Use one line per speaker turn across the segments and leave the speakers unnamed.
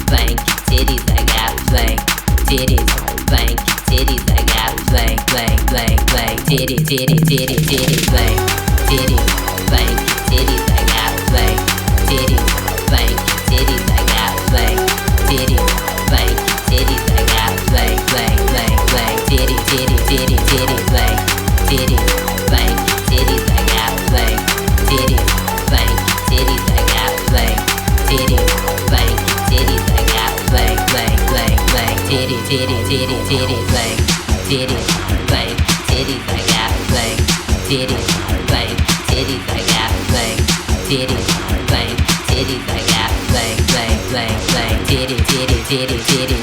blank titties, I got blank titties, blank titties, I got blank titties, blank titties, blank titties, I got blank titties, blank titties, I got blank titties, blank titties, I got blank titties, blank titties, blank titties, I got blank titties, blank titties, I got blank titties, blank titties, I got blank titties, blank titties, blank titties, I got blank titties, blank titties, I got blank titties, blank titties, I got blank titties.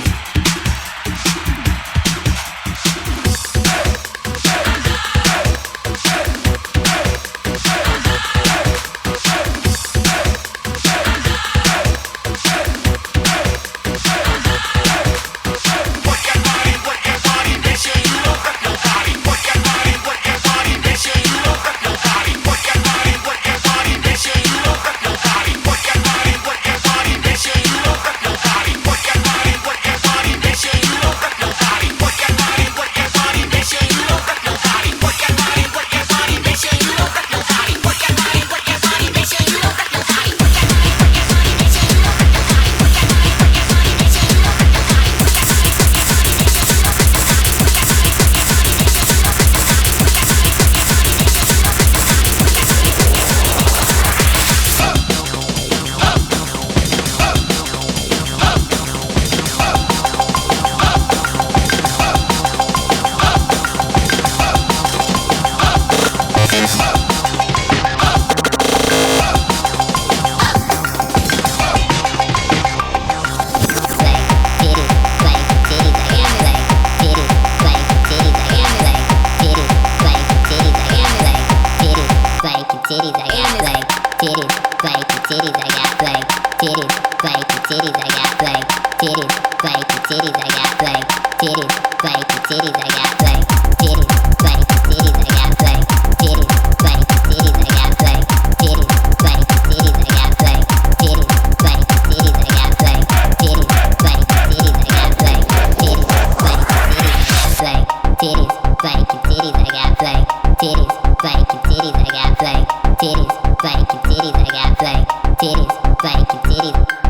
Titties, blank titties, I got blank titties, blank titties.